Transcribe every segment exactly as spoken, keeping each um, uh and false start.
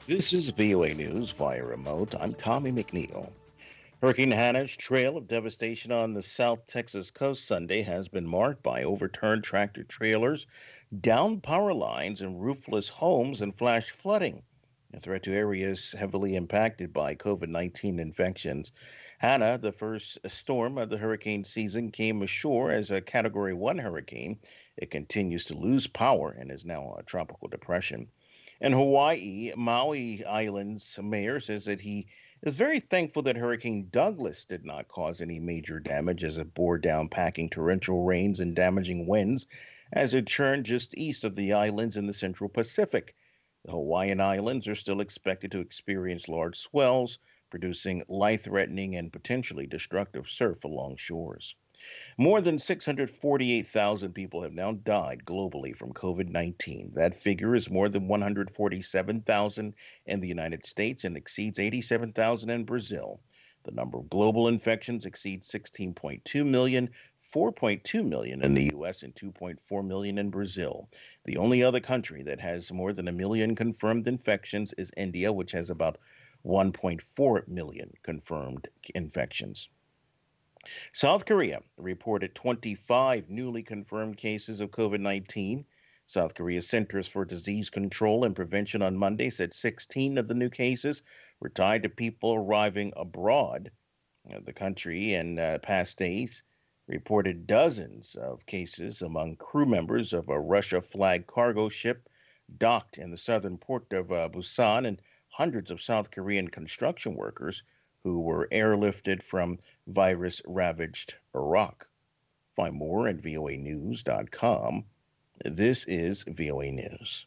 This is V O A News via remote. I'm Tommy McNeil. Hurricane Hannah's trail of devastation on the South Texas coast Sunday has been marked by overturned tractor trailers, downed power lines, and roofless homes and flash flooding. A threat to areas heavily impacted by COVID nineteen infections. Hannah, the first storm of the hurricane season, came ashore as a Category one hurricane. It continues to lose power and is now a tropical depression. In Hawaii, Maui Island's mayor says that he is very thankful that Hurricane Douglas did not cause any major damage as it bore down, packing torrential rains and damaging winds as it churned just east of the islands in the central Pacific. The Hawaiian Islands are still expected to experience large swells, producing life threatening and potentially destructive surf along shores. More than six hundred forty-eight thousand people have now died globally from COVID nineteen. That figure is more than one hundred forty-seven thousand in the United States and exceeds eighty-seven thousand in Brazil. The number of global infections exceeds sixteen point two million, four point two million in the U S, and two point four million in Brazil. The only other country that has more than a million confirmed infections is India, which has about one point four million confirmed infections. South Korea reported twenty-five newly confirmed cases of COVID nineteen. South Korea's Centers for Disease Control and Prevention on Monday said sixteen of the new cases were tied to people arriving abroad. Uh, The country in uh, past days reported dozens of cases among crew members of a Russia flagged cargo ship docked in the southern port of uh, Busan and hundreds of South Korean construction workers who were airlifted from virus ravaged Iraq. Find more at V O A news dot com. This is V O A News.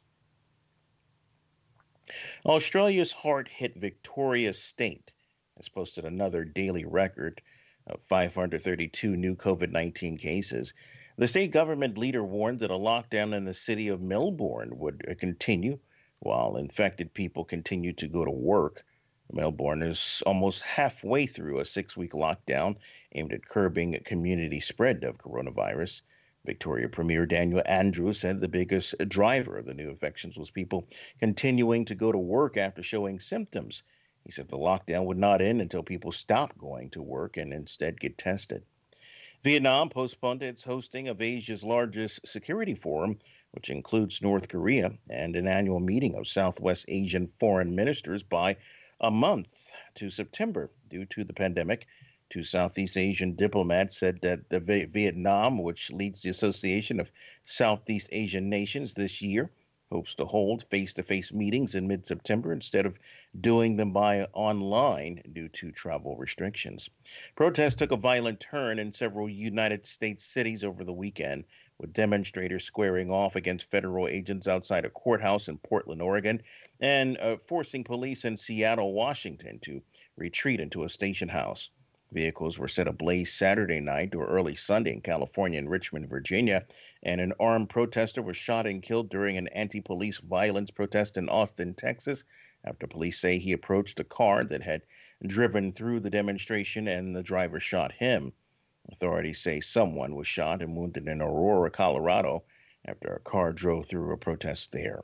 Australia's hard hit Victoria State has posted another daily record of five hundred thirty-two new COVID nineteen cases. The state government leader warned that a lockdown in the city of Melbourne would uh, continue while infected people continue to go to work. Melbourne is almost halfway through a six week lockdown aimed at curbing community spread of coronavirus. Victoria Premier Daniel Andrews said the biggest driver of the new infections was people continuing to go to work after showing symptoms. He said the lockdown would not end until people stop going to work and instead get tested. Vietnam postponed its hosting of Asia's largest security forum, which includes North Korea, and an annual meeting of Southwest Asian foreign ministers by a month to September due to the pandemic. Two Southeast Asian diplomats said that the v- Vietnam, which leads the Association of Southeast Asian Nations this year, hopes to hold face-to-face meetings in mid-September instead of doing them by online due to travel restrictions. Protests took a violent turn in several United States cities over the weekend, with demonstrators squaring off against federal agents outside a courthouse in Portland, Oregon, and uh, forcing police in Seattle, Washington to retreat into a station house. Vehicles were set ablaze Saturday night or early Sunday in California and Richmond, Virginia, and an armed protester was shot and killed during an anti police violence protest in Austin, Texas, after police say he approached a car that had driven through the demonstration and the driver shot him. Authorities say someone was shot and wounded in Aurora, Colorado, after a car drove through a protest there.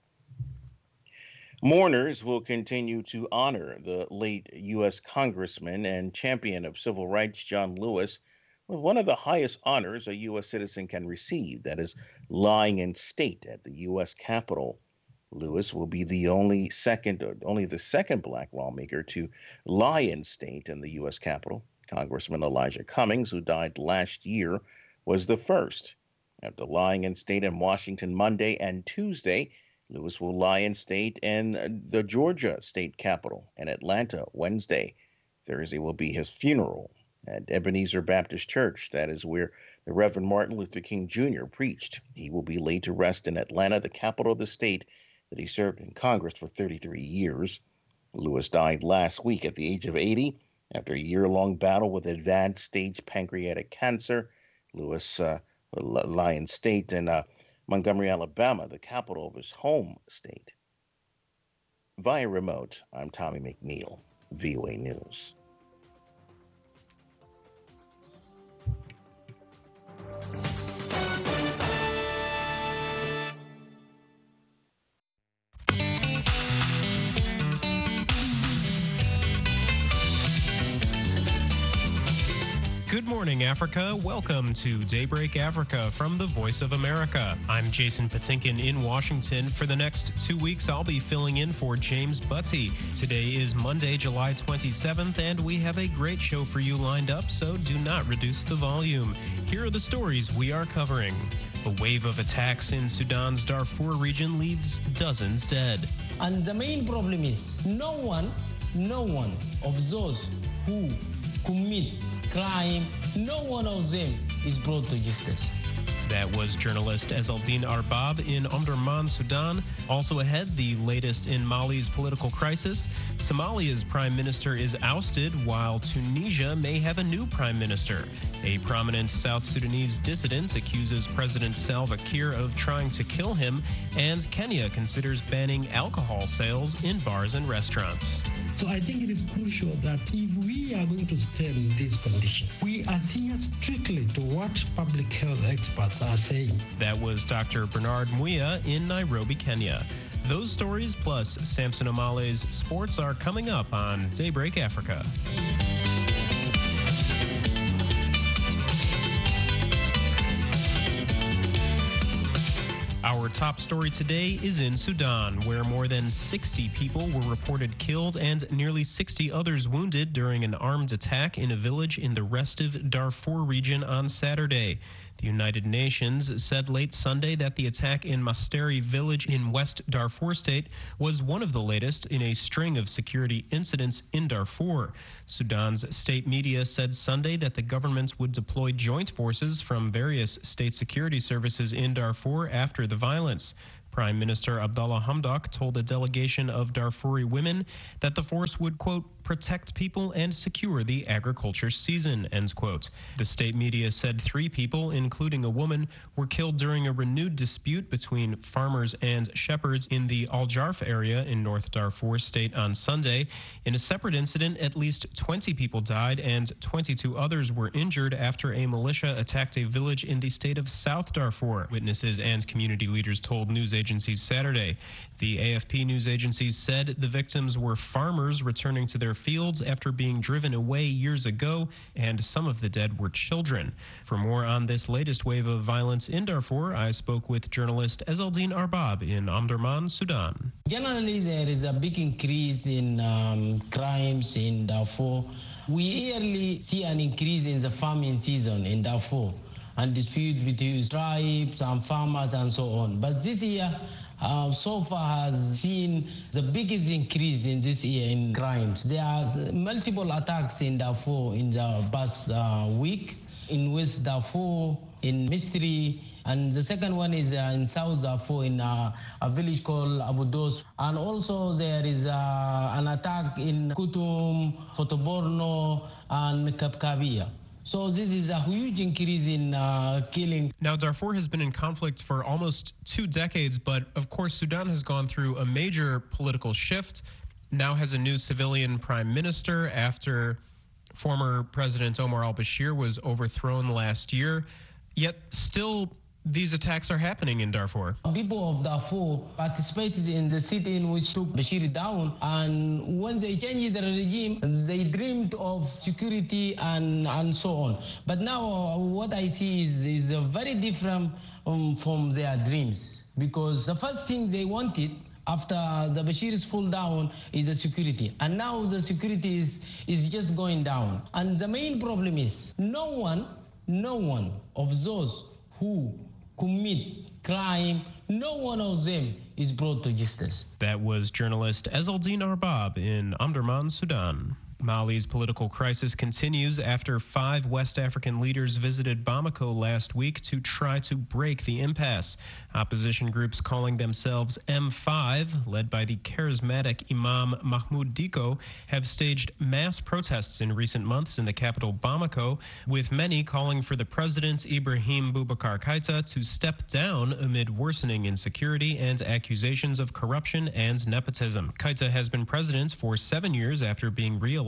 Mourners will continue to honor the late U S. Congressman and champion of civil rights John Lewis with one of the highest honors a U S citizen can receive, that is, lying in state at the U S. Capitol. Lewis will be the only second, only the second black lawmaker to lie in state in the U S. Capitol. Congressman Elijah Cummings, who died last year, was the first. After lying in state in Washington Monday and Tuesday, Lewis will lie in state in the Georgia state capitol in Atlanta Wednesday. Thursday will be his funeral at Ebenezer Baptist Church. That is where the Reverend Martin Luther King Junior preached. He will be laid to rest in Atlanta, the capital of the state that he served in Congress for thirty-three years. Lewis died last week at the age of eighty after a year-long battle with advanced stage pancreatic cancer. Lewis uh, lie in state in uh, Montgomery, Alabama, the capital of his home state. Via remote, I'm Tommy McNeil, V O A News. morning, Africa. Welcome to Daybreak Africa from the Voice of America. I'm Jason Patinkin in Washington. For the next two weeks, I'll be filling in for James Butty. Today is Monday, July twenty-seventh, and we have a great show for you lined up, so do not reduce the volume. Here are the stories we are covering. A wave of attacks in Sudan's Darfur region leaves dozens dead. And the main problem is no one, no one of those who commit crime, no one of them is brought to justice. That was journalist Ezzaldine Arbab in Omdurman, Sudan. Also ahead, the latest in Mali's political crisis. Somalia's prime minister is ousted, while Tunisia may have a new prime minister. A prominent South Sudanese dissident accuses President Salva Kiir of trying to kill him, and Kenya considers banning alcohol sales in bars and restaurants. So I think it is crucial that if we are going to stem this condition, we adhere strictly to what public health experts are saying. That was Doctor Bernard Muya in Nairobi, Kenya. Those stories plus Samson Omale's sports are coming up on Daybreak Africa. Our top story today is in Sudan, where more than sixty people were reported killed and nearly sixty others wounded during an armed attack in a village in the restive Darfur region on Saturday. The United Nations said late Sunday that the attack in Masteri village in West Darfur state was one of the latest in a string of security incidents in Darfur. Sudan's state media said Sunday that the government would deploy joint forces from various state security services in Darfur after the violence. Prime Minister Abdallah Hamdok told a delegation of Darfuri women that the force would, quote, protect people and secure the agriculture season, end quote. The state media said three people, including a woman, were killed during a renewed dispute between farmers and shepherds in the Al Jarf area in North Darfur state on Sunday. In a separate incident, at least twenty people died and twenty-two others were injured after a militia attacked a village in the state of South Darfur, witnesses and community leaders told news agencies Saturday. The A F P news agency said the victims were farmers returning to their fields after being driven away years ago, and some of the dead were children. For more on this latest wave of violence in Darfur, I spoke with journalist Ezzaldine Arbab in Omdurman, Sudan. Generally, there is a big increase in um, crimes in Darfur. We yearly see an increase in the farming season in Darfur and dispute between tribes and farmers and so on. But this year, Uh, so far has seen the biggest increase in this year in crimes. There are multiple attacks in Darfur in the past uh, week, in West Darfur, in Mistri, and the second one is uh, in South Darfur in uh, a village called Abu Dos. And also there is uh, an attack in Kutum, Fotoborno, and Kapkabia. So this is a huge increase in uh, killing. Now, Darfur has been in conflict for almost two decades, but of course, Sudan has gone through a major political shift, now has a new civilian prime minister after former President Omar al-Bashir was overthrown last year, yet still these attacks are happening in Darfur. People of Darfur participated in the sit-in which took Bashir down, and when they changed the regime, they dreamed of security and, and so on. But now uh, what I see is, is uh, very different um, from their dreams, because the first thing they wanted after the Bashir's fall down is the security. And now the security is, is just going down. And the main problem is no one, no one of those who commit crime, no one of them is brought to justice. That was journalist Ezzaldine Arbab in Omdurman, Sudan. Mali's political crisis continues after five West African leaders visited Bamako last week to try to break the impasse. Opposition groups calling themselves M five, led by the charismatic Imam Mahmoud Dicko, have staged mass protests in recent months in the capital Bamako, with many calling for the president Ibrahim Boubacar Keïta to step down amid worsening insecurity and accusations of corruption and nepotism. Keïta has been president for seven years after being re-elected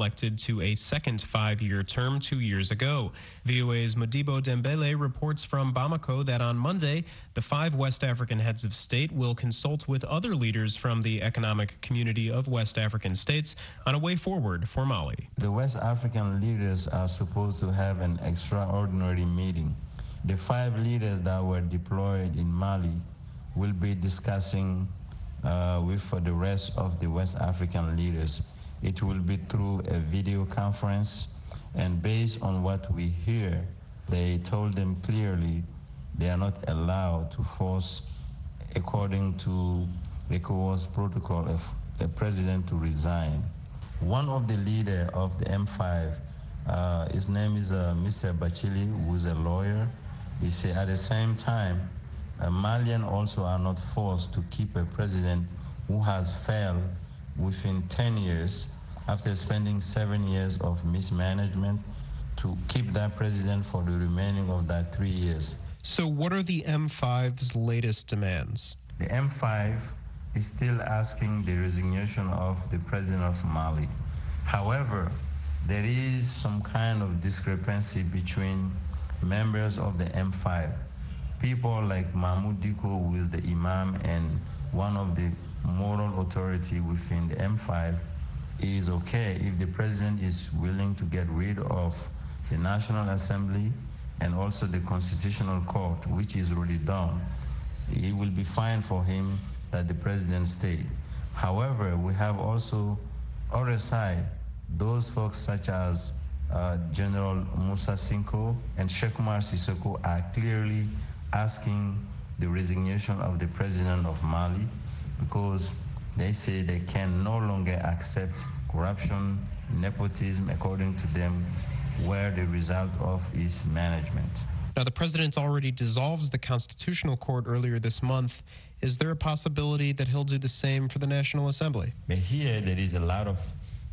elected to a second five-year term two years ago. V O A's Modibo Dembele reports from Bamako that on Monday, the five West African heads of state will consult with other leaders from the Economic Community of West African States on a way forward for Mali. The West African leaders are supposed to have an extraordinary meeting. The five leaders that were deployed in Mali will be discussing uh, with for the rest of the West African leaders. It will be through a video conference, and based on what we hear, they told them clearly they are not allowed to force, according to ECOWAS protocol, of the president to resign. One of the leader of the M five, uh, his name is uh, Mister Bachili, who is a lawyer. He said at the same time, uh, Malians also are not forced to keep a president who has failed within ten years after spending seven years of mismanagement, to keep that president for the remaining of that three years. So what are the M five's latest demands? The M five is still asking the resignation of the president of Mali. However, there is some kind of discrepancy between members of the M five. People like Mahmoud Diko, who is the imam and one of the moral authority within the M five, is okay if the president is willing to get rid of the National Assembly and also the Constitutional Court, which is already done. It will be fine for him that the president stay. However, we have also other side, those folks such as uh, General Musa Sinko and Sheikh Umar Sissoko are clearly asking the resignation of the president of Mali, because they say they can no longer accept corruption, nepotism, according to them, where the result of is management. Now, the president already dissolves the Constitutional Court earlier this month. Is there a possibility that he'll do the same for the National Assembly? But here there is a lot of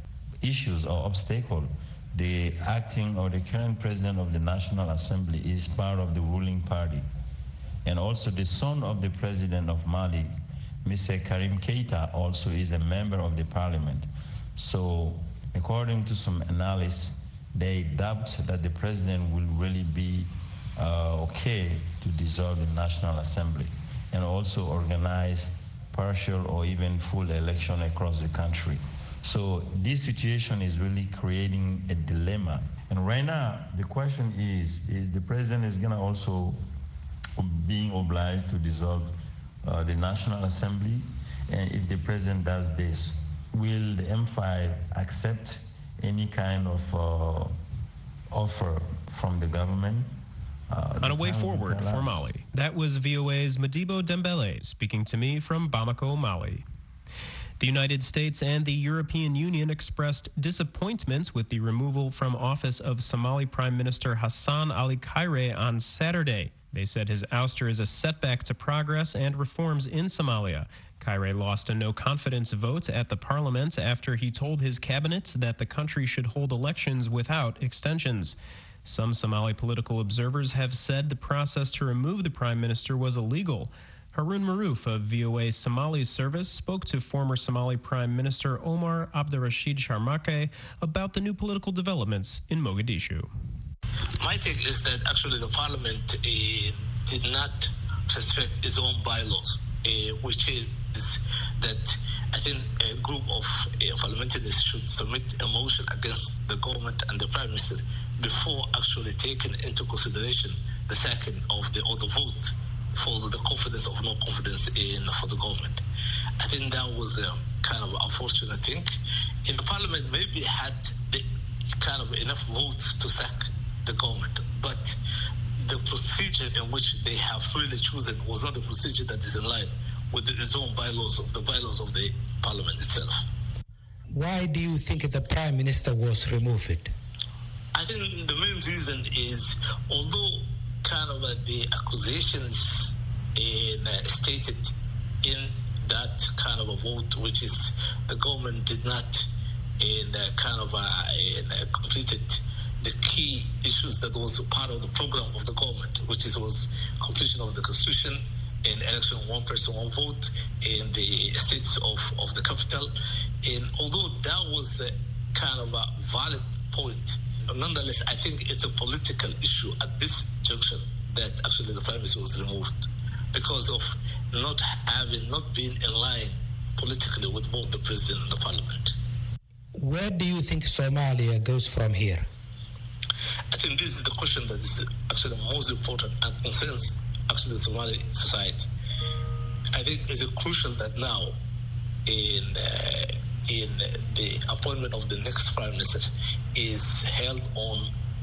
issues or obstacles. The acting or the current president of the National Assembly is part of the ruling party. And also the son of the president of Mali, Mister Karim Keita, also is a member of the parliament. So according to some analysts, they doubt that the president will really be uh, okay to dissolve the National Assembly and also organize partial or even full election across the country. So this situation is really creating a dilemma. And right now, the question is, is the president is gonna also being obliged to dissolve uh, the National Assembly? And if the president does this, will the M five accept any kind of uh, offer from the government? Uh, On a way forward for Mali. That was V O A's Modibo Dembele speaking to me from Bamako, Mali. The United States and the European Union expressed disappointment with the removal from office of Somali Prime Minister Hassan Ali Kaire on Saturday. They said his ouster is a setback to progress and reforms in Somalia. Kaire lost a no-confidence vote at the parliament after he told his cabinet that the country should hold elections without extensions. Some Somali political observers have said the process to remove the prime minister was illegal. Harun Maruf of V O A Somali service spoke to former Somali Prime Minister Omar Abdirashid Sharmake about the new political developments in Mogadishu. My take is that actually the parliament uh, did not respect its own bylaws, uh, which is that I think a group of uh, parliamentarians should submit a motion against the government and the prime minister before actually taking into consideration the second of the or the vote for the confidence or no confidence in for the government. I think that was a kind of unfortunate thing. In the parliament, maybe had the kind of enough votes to sack the government, but the procedure in which they have really chosen was not the procedure that is in line with its own bylaws, of the bylaws of the parliament itself. Why do you think the prime minister was removed? I think the main reason is, although kind of uh, the accusations in, uh, stated in that kind of a vote, which is the government did not in uh, kind of uh, in, uh, completed the key issues that was part of the program of the government, which is was completion of the constitution in election one person, one vote in the states of, of the capital. And although that was uh, kind of a valid point. Nonetheless, I think it's a political issue at this junction that actually the Prime Minister was removed because of not having, not being in line politically with both the President and the Parliament. Where do you think Somalia goes from here? I think this is the question that is actually most important and concerns actually the Somali society. I think it's crucial that now in uh, in the appointment of the next Prime Minister is held on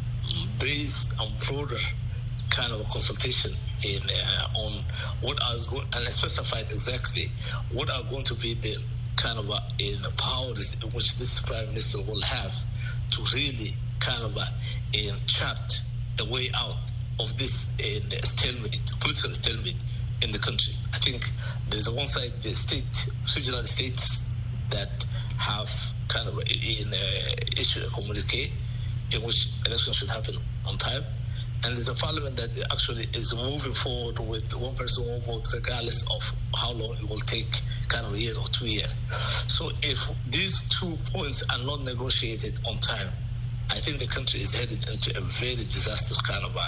based on broader kind of a consultation in uh, on what is going and specified exactly what are going to be the kind of a, in the powers in which this Prime Minister will have to really kind of a, in chart the way out of this in stalemate, political stalemate in the country. I think there's on one side the state, regional states that have kind of in uh, issued a communique in which elections should happen on time. And there's a parliament that actually is moving forward with one person, one vote, regardless of how long it will take, kind of a year or two years. So if these two points are not negotiated on time, I think the country is headed into a very disastrous kind of uh,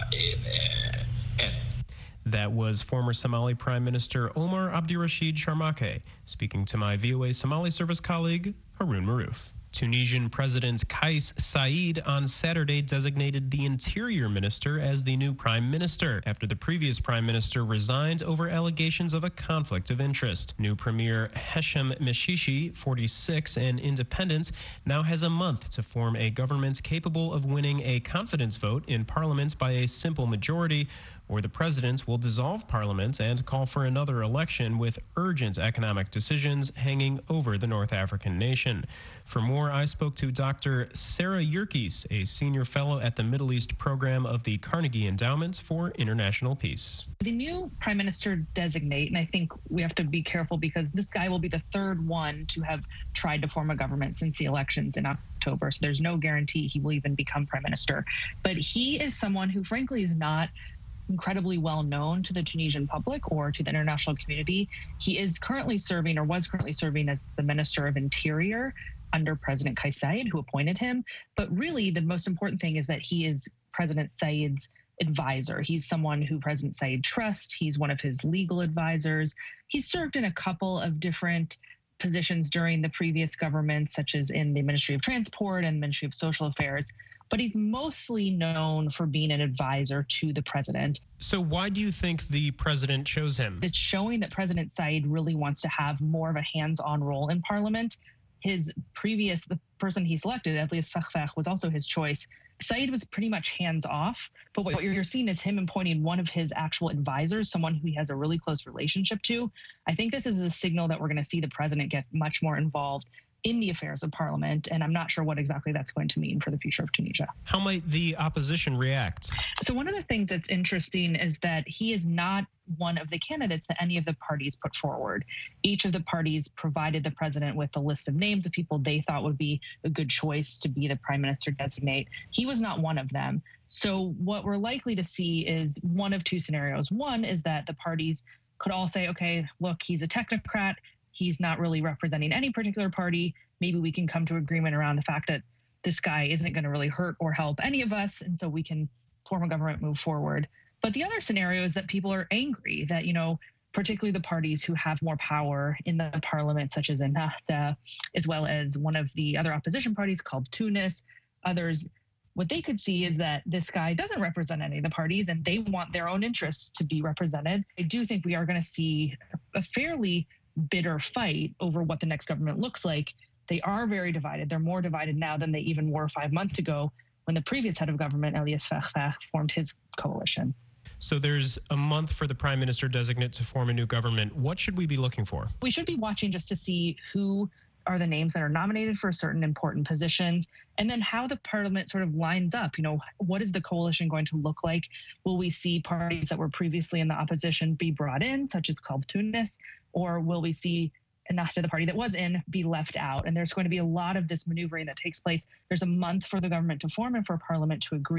end. That was former Somali Prime Minister Omar Abdirashid Sharmake speaking to my V O A Somali service colleague, Haroon Maroof. Tunisian President Kais Saied on Saturday designated the Interior Minister as the new Prime Minister after the previous Prime Minister resigned over allegations of a conflict of interest. New Premier Hesham Meshishi, forty-six and independent, now has a month to form a government capable of winning a confidence vote in Parliament by a simple majority, or the president will dissolve Parliament and call for another election with urgent economic decisions hanging over the North African nation. For more, I spoke to Doctor Sarah Yerkes, a senior fellow at the Middle East program of the Carnegie Endowment for International Peace. The new prime minister designate, and I think we have to be careful because this guy will be the third one to have tried to form a government since the elections in October. So there's no guarantee he will even become prime minister. But he is someone who, frankly, is not incredibly well known to the Tunisian public or to the international community. He is currently serving or was currently serving as the Minister of Interior under President Kais Saied, who appointed him. But really, the most important thing is that he is President Saied's advisor. He's someone who President Saied trusts. He's one of his legal advisors. He's served in a couple of different positions during the previous government, such as in the Ministry of Transport and Ministry of Social Affairs. But he's mostly known for being an advisor to the president. So why do you think the president chose him? It's showing that President Saied really wants to have more of a hands-on role in parliament. His previous, the person he selected, Elias Fakhfakh, was also his choice. Saied was pretty much hands-off, but what you're seeing is him appointing one of his actual advisors, someone who he has a really close relationship to. I think this is a signal that we're going to see the president get much more involved in the affairs of parliament, and I'm not sure what exactly that's going to mean for the future of Tunisia. How might the opposition react? So one of the things that's interesting is that he is not one of the candidates that any of the parties put forward. Each of the parties provided the president with a list of names of people they thought would be a good choice to be the prime minister designate. He was not one of them. So what we're likely to see is one of two scenarios. One is that the parties could all say, okay, look, he's a technocrat. He's not really representing any particular party. Maybe we can come to agreement around the fact that this guy isn't going to really hurt or help any of us, and so we can form a government, move forward. But the other scenario is that people are angry, that, you know, particularly the parties who have more power in the parliament, such as Ennahda, as well as one of the other opposition parties called Tunis, others, what they could see is that this guy doesn't represent any of the parties and they want their own interests to be represented. I do think we are going to see a fairly bitter fight over what the next government looks like. They are very divided. They're more divided now than they even were five months ago when the previous head of government, Elias Fakhfakh, formed his coalition. So there's a month for the prime minister designate to form a new government. What should we be looking for? We should be watching just to see who are the names that are nominated for certain important positions, and then how the parliament sort of lines up. You know, what is the coalition going to look like? Will we see parties that were previously in the opposition be brought in, such as Qalb Tunis, or will we see Ennahda, the party that was in, be left out? And there's going to be a lot of this maneuvering that takes place. There's a month for the government to form and for parliament to agree.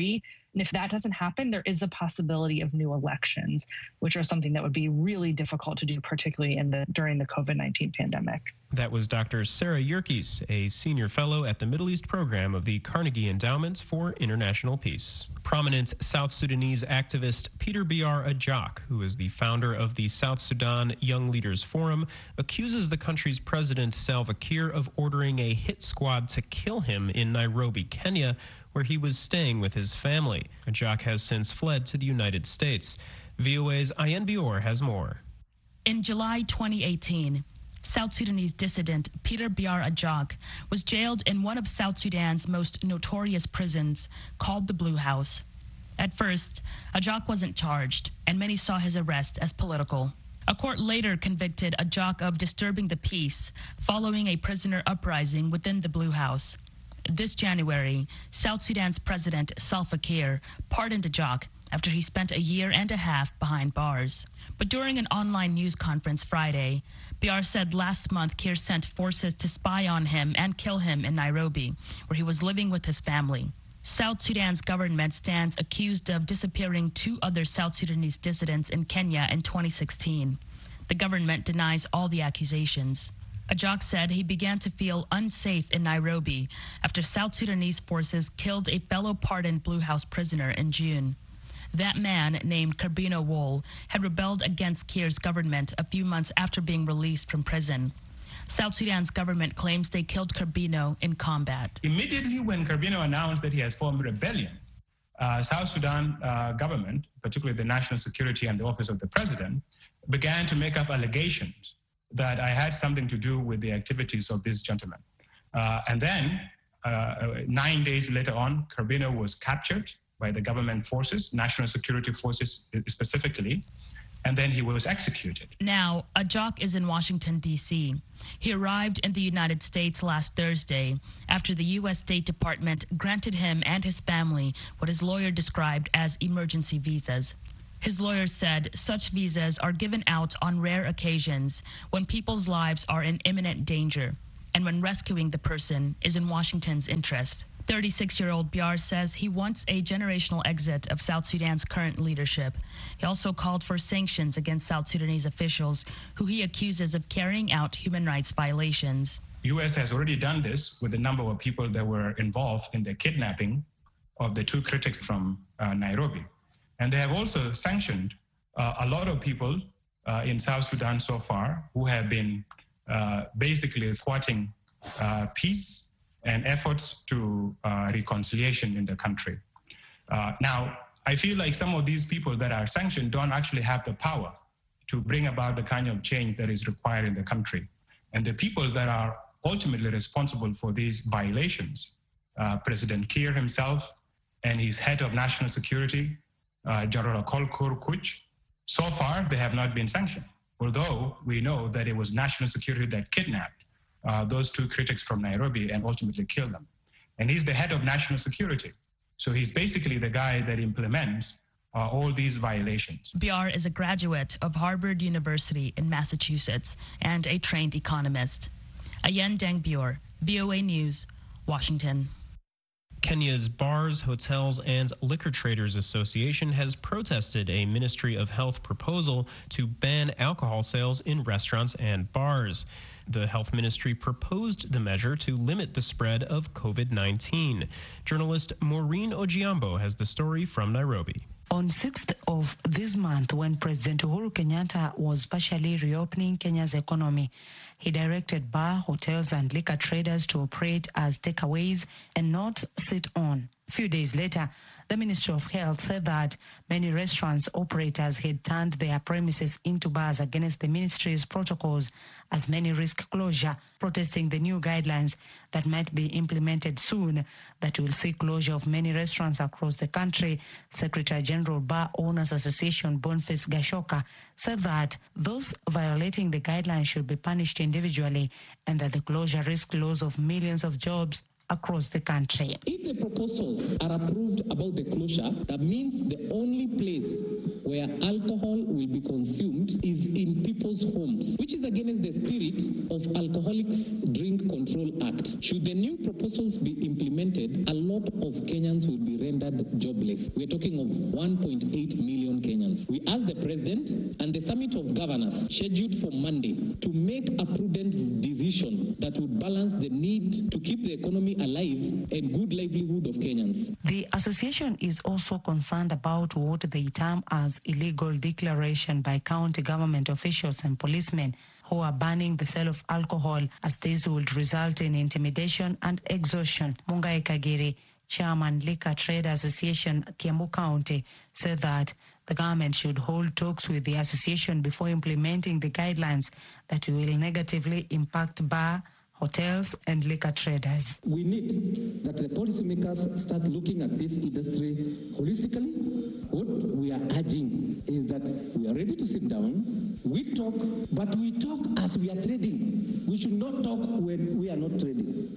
And if that doesn't happen, there is a possibility of new elections, which are something that would be really difficult to do, particularly in the during the COVID nineteen pandemic. That was Doctor Sarah Yerkes, a senior fellow at the Middle East program of the Carnegie Endowment for International Peace. Prominent South Sudanese activist Peter Biar Ajak, who is the founder of the South Sudan Young Leaders Forum, accuses the country's president Salva Kiir of ordering a hit squad to kill him in Nairobi, Kenya, where he was staying with his family. Ajak has since fled to the United States. V O A's Ayan Bior has more. In July twenty eighteen, South Sudanese dissident Peter Biar Ajak was jailed in one of South Sudan's most notorious prisons, called the Blue House. At first, Ajak wasn't charged, and many saw his arrest as political. A court later convicted Ajak of disturbing the peace following a prisoner uprising within the Blue House. This January, South Sudan's President Salva Kiir pardoned Ajak after he spent a year and a half behind bars. But during an online news conference Friday, Biar said last month Kiir sent forces to spy on him and kill him in Nairobi, where he was living with his family. South Sudan's government stands accused of disappearing two other South Sudanese dissidents in Kenya in twenty sixteen. The government denies all the accusations. Ajak said he began to feel unsafe in Nairobi after South Sudanese forces killed a fellow pardoned Blue House prisoner in June. That man, named Carbino Wool, had rebelled against Kiir's government a few months after being released from prison. South Sudan's government claims they killed Carbino in combat. Immediately when Carbino announced that he has formed rebellion, uh, South Sudan uh, government, particularly the National Security and the Office of the President, began to make up allegations that I had something to do with the activities of this gentleman. Uh, and then, uh, nine days later on, Carbino was captured by the government forces, national security forces specifically, and then he was executed. Now, Ajak is in Washington, D C. He arrived in the United States last Thursday after the U S State Department granted him and his family what his lawyer described as emergency visas. His lawyer said such visas are given out on rare occasions when people's lives are in imminent danger and when rescuing the person is in Washington's interest. thirty-six-year-old Biar says he wants a generational exit of South Sudan's current leadership. He also called for sanctions against South Sudanese officials who he accuses of carrying out human rights violations. U S has already done this with a number of people that were involved in the kidnapping of the two critics from uh, Nairobi. And they have also sanctioned uh, a lot of people uh, in South Sudan so far who have been uh, basically thwarting uh, peace and efforts to uh, reconciliation in the country. Uh, now, I feel like some of these people that are sanctioned don't actually have the power to bring about the kind of change that is required in the country. And the people that are ultimately responsible for these violations, uh, President Kiir himself and his head of national security, uh, General Kolkur Kuch, so far they have not been sanctioned, although we know that it was national security that kidnapped Uh, those two critics from Nairobi and ultimately killed them. And he's the head of national security. So he's basically the guy that implements uh, all these violations. Biar is a graduate of Harvard University in Massachusetts and a trained economist. Ayan Dangbior, V O A News, Washington. Kenya's Bars, Hotels, and Liquor Traders Association has protested a Ministry of Health proposal to ban alcohol sales in restaurants and bars. The health ministry proposed the measure to limit the spread of COVID nineteen. Journalist Maureen Ojiambo has the story from Nairobi. On sixth of this month, when President Uhuru Kenyatta was partially reopening Kenya's economy, he directed bar, hotels, and liquor traders to operate as takeaways and not sit on. A few days later, the Ministry of Health said that many restaurants operators had turned their premises into bars against the ministry's protocols as many risk closure, protesting the new guidelines that might be implemented soon that will see closure of many restaurants across the country. Secretary General Bar Owners Association Boniface Gashoka said that those violating the guidelines should be punished individually and that the closure risks loss of millions of jobs across the country. If the proposals are approved about the closure, that means the only place where alcohol will be consumed is in people's homes, which is against the spirit of Alcoholics Drink Control Act. Should the new proposals be implemented, a lot of Kenyans will be rendered jobless. We're talking of one point eight million Kenyans. We ask the President and the Summit of Governors scheduled for Monday to make a prudent decision that would balance the need to keep the economy alive and good livelihood of Kenyans. The association is also concerned about what they term as illegal declaration by county government officials and policemen who are banning the sale of alcohol, as this would result in intimidation and exhaustion. Mungai Kagiri, Chairman Liquor Trade Association, Kiambu County, said that the government should hold talks with the association before implementing the guidelines that will negatively impact bar, hotels and liquor traders. We need that the policymakers start looking at this industry holistically. What we are urging is that we are ready to sit down, we talk, but we talk as we are trading. We should not talk when we are not trading.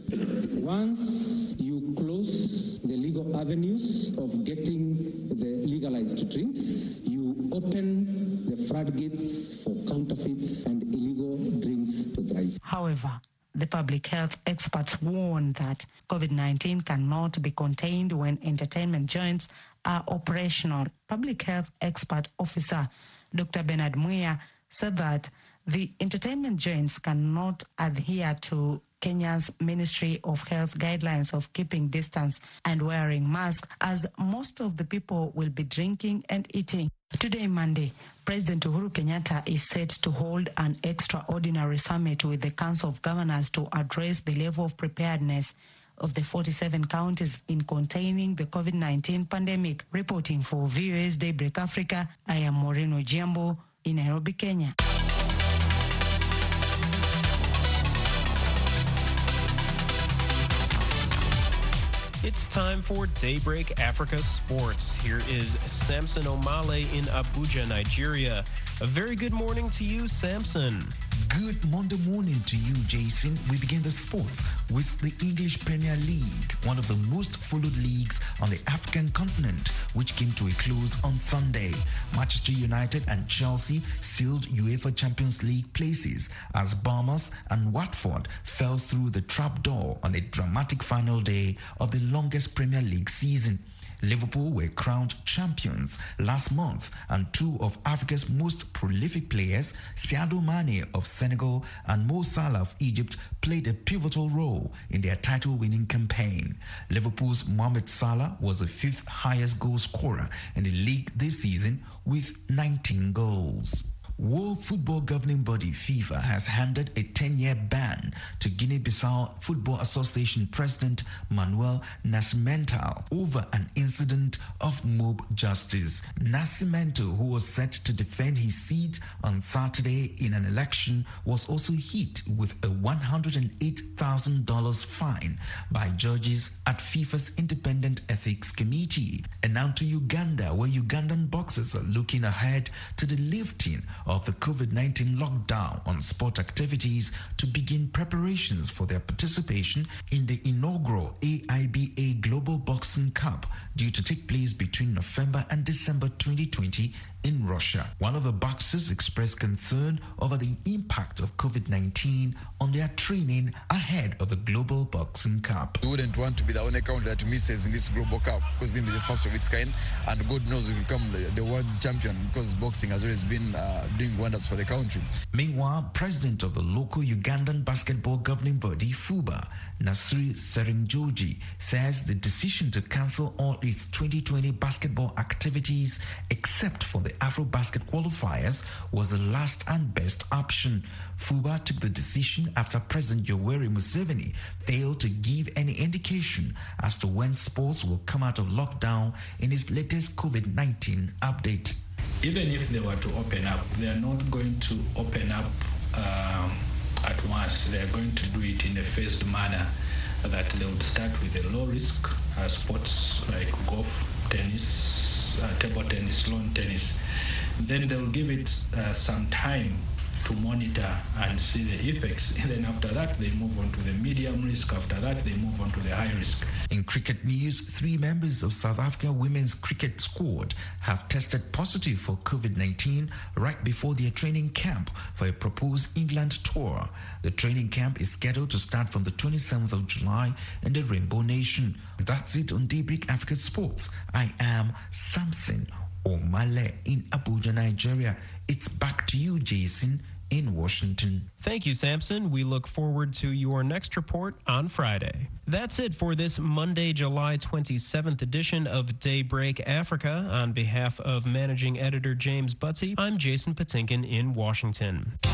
Once you close the legal avenues of getting the legalized drinks, you open the floodgates for counterfeits and illegal drinks to thrive. However, the public health experts warn that COVID nineteen cannot be contained when entertainment joints are operational. Public health expert officer Doctor Bernard Muya said that the entertainment joints cannot adhere to Kenya's Ministry of Health guidelines of keeping distance and wearing masks, as most of the people will be drinking and eating. Today, Monday, President Uhuru Kenyatta is set to hold an extraordinary summit with the Council of Governors to address the level of preparedness of the forty-seven counties in containing the COVID nineteen pandemic. Reporting for V O A's Daybreak Africa, I am Maureen Ojiambo in Nairobi, Kenya. It's time for Daybreak Africa Sports. Here is Samson Omale in Abuja, Nigeria. A very good morning to you, Samson. Good Monday morning to you, Jason. We begin the sports with the English Premier League, one of the most followed leagues on the African continent, which came to a close on Sunday. Manchester United and Chelsea sealed UEFA Champions League places as Bournemouth and Watford fell through the trapdoor on a dramatic final day of the longest Premier League season. Liverpool were crowned champions last month, and two of Africa's most prolific players, Sadio Mane of Senegal and Mo Salah of Egypt, played a pivotal role in their title-winning campaign. Liverpool's Mohamed Salah was the fifth highest goal scorer in the league this season with nineteen goals. World Football Governing Body FIFA has handed a ten-year ban to Guinea-Bissau Football Association President Manuel Nascimento over an incident of mob justice. Nascimento, who was set to defend his seat on Saturday in an election, was also hit with a one hundred eight thousand dollars fine by judges at FIFA's Independent Ethics Committee. And now to Uganda, where Ugandan boxers are looking ahead to the lifting of the COVID nineteen lockdown on sport activities to begin preparations for their participation in the inaugural A I B A Global Boxing Cup, due to take place between November and December twenty twenty in Russia. One of the boxers expressed concern over the impact of COVID nineteen on their training ahead of the Global Boxing Cup. We wouldn't want to be the only country that misses in this Global Cup, because it's going to be the first of its kind, and God knows we will become the, the world's champion, because boxing has always been uh, doing wonders for the country. Meanwhile, president of the local Ugandan basketball governing body, FUBA, Nasri Serinjoji, says the decision to cancel all its twenty twenty basketball activities except for the Afro-Basket qualifiers was the last and best option. FUBA took the decision after President Yoweri Museveni failed to give any indication as to when sports will come out of lockdown in his latest COVID nineteen update. Even if they were to open up, they are not going to open up um, at once. They are going to do it in a phased manner, that they would start with a low-risk uh, sports like golf, tennis, uh, table tennis, lawn tennis. Then they will give it uh, some time to to monitor and see the effects. And then after that, they move on to the medium risk. After that, they move on to the high risk. In cricket news, three members of South Africa women's cricket squad have tested positive for COVID nineteen right before their training camp for a proposed England tour. The training camp is scheduled to start from the twenty-seventh of July in the Rainbow Nation. That's it on Daybreak Africa Sports. I am Samson Omale in Abuja, Nigeria. It's back to you, Jason, in Washington. Thank you, Samson. We look forward to your next report on Friday. That's it for this Monday, July twenty-seventh edition of Daybreak Africa. On behalf of managing editor James Butsey, I'm Jason Patinkin in Washington.